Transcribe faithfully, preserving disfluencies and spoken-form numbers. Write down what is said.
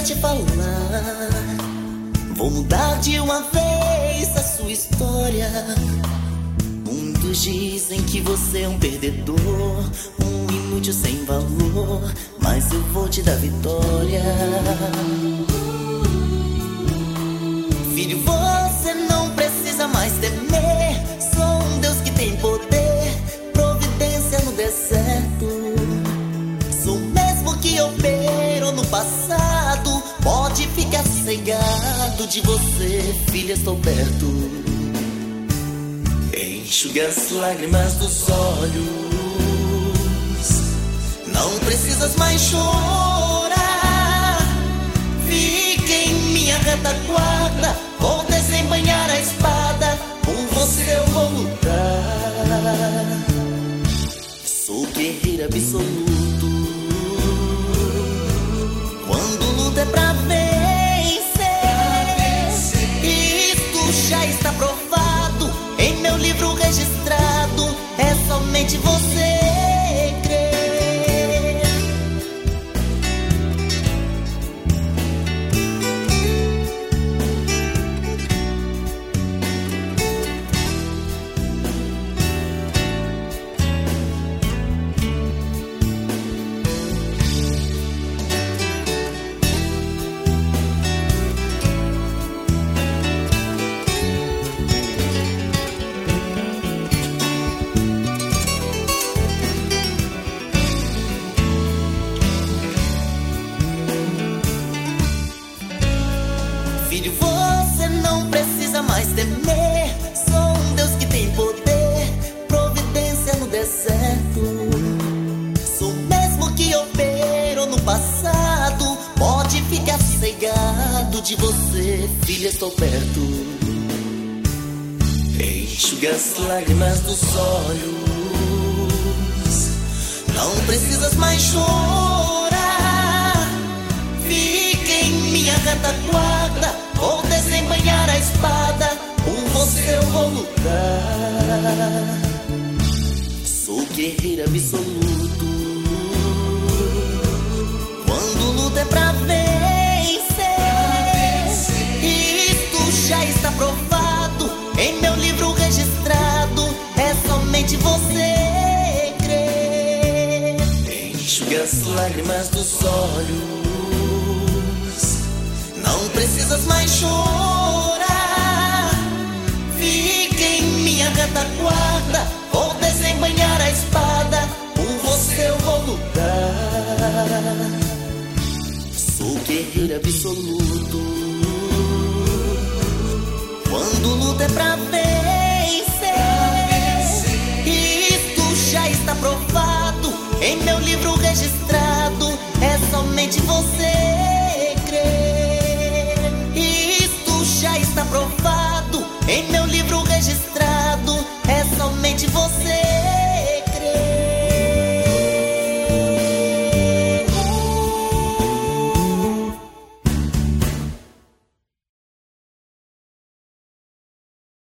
te falar. Vou mudar de uma vez a sua história. Muitos dizem que você é um perdedor, um inútil sem valor, mas eu vou te dar vitória. Filho, você não precisa mais temer. Sou um Deus que tem poder, providência no deserto. Sou o mesmo que operou no passado. Pode ficar sossegado, de você, filha, estou perto. Enxuga as lágrimas dos olhos. Não precisas mais chorar. Fique em minha retaguarda. Vou desembanhar a espada. Por você eu vou lutar. Sou guerreiro absoluto. Quando luta é pra vencer, isto já está provado. Em meu livro registrado, é somente você crer. Filho, você não precisa mais temer. Sou um Deus que tem poder, providência no deserto. Sou o mesmo que operou no passado. Pode ficar sossegado, de você, filha, estou perto. Enxuga as lágrimas dos olhos. Não precisas mais chorar. Fique em minha retaguarda. Vou desembanhar a espada. Por você eu vou lutar. Sou guerreiro absoluto. Quando luta é pra vencer, isto já está provado. Em meu livro registrado, é somente você crer. Enxuga as lágrimas dos olhos. Não precisas mais chorar. Fique em minha retaguarda. Vou desembanhar a espada. Por você eu vou lutar. Sou guerreiro absoluto. Quando luta é pra vencer, isto já está provado. Em meu livro registrado, é somente você crer. Isto já está provado. Em meu livro registrado.